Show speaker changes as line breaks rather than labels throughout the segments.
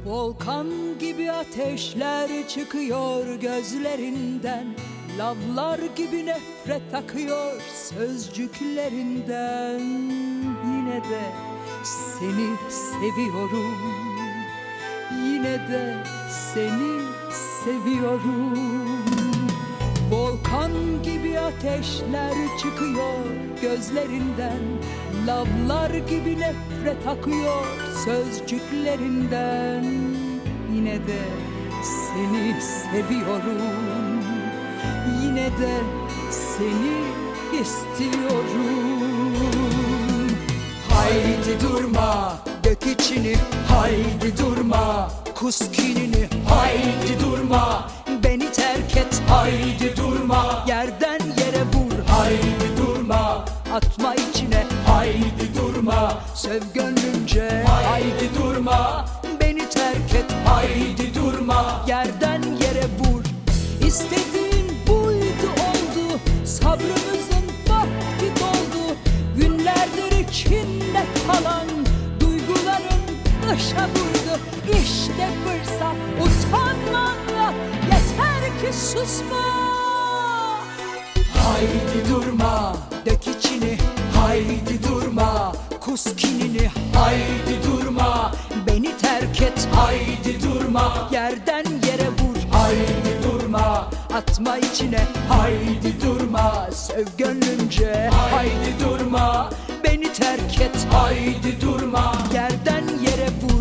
Volkan gibi ateşler çıkıyor gözlerinden, lavlar gibi nefret akıyor sözcüklerinden. Yine de seni seviyorum, yine de seni seviyorum. Volkan gibi ateşler çıkıyor gözlerinden, lavlar gibi nefret akıyor sözcüklerinden. Yine de seni seviyorum, yine de seni istiyorum. Haydi durma, dök içini, haydi durma, kus kinini, haydi durma, beni terk et, haydi durma, yerden yere vur, haydi durma, atma içine, haydi durma, sev gönlünce, haydi durma, beni terk et, haydi durma, yerden yere vur. İstediğin buydu oldu, sabrımızın vakti doldu, günlerdir içinde kalan duyguların dışa vurdu. İşte fırsat, utanma, yeter ki susma. Haydi durma, dök içini, haydi durma, kus kinini, haydi durma, beni terk et, haydi durma, yerden yere vur, haydi durma, atma içine, haydi durma, sev gönlünce, haydi durma, beni terk et, haydi durma, yerden yere vur.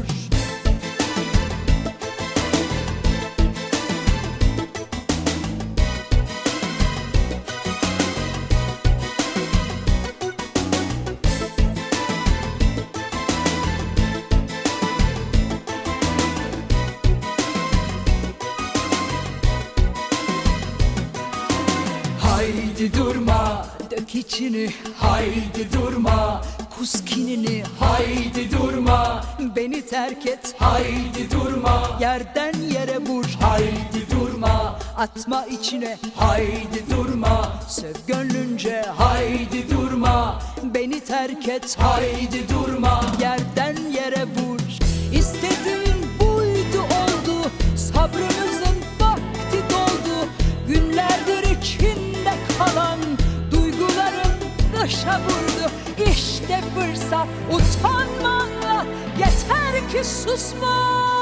Haydi durma, dök içini, haydi durma, kus kinini, haydi durma, beni terk et, haydi durma, yerden yere vur, haydi durma, atma içine, haydi durma, sev gönlünce, haydi durma, beni terk et, haydi durma, yerden yere vur. İstediğin buydu oldu, sabrımızın vakti doldu, günlerdir içinde kalan duyguların dışa vurdu. İşte fırsat, utanma, yeter ki susma.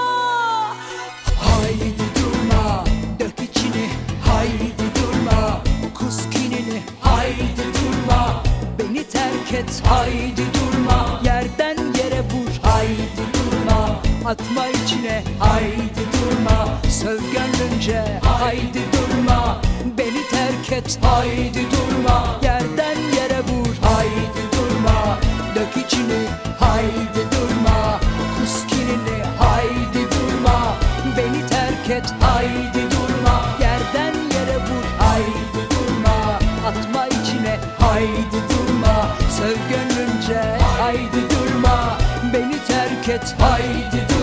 Haydi durma, dök içini, haydi durma, kus kinini, haydi durma, beni terk et, haydi durma, yerden yere vur, haydi durma, atma içine, haydi durma, söv gönlünce, haydi durma, beni terk et, haydi durma, yerden yere vur, haydi durma, dök içini, haydi durma, kus kinini, haydi durma, beni terk et, haydi durma, yerden yere vur, haydi durma, atma içine, haydi durma, söv gönlünce, haydi durma, beni terk et, haydi durma.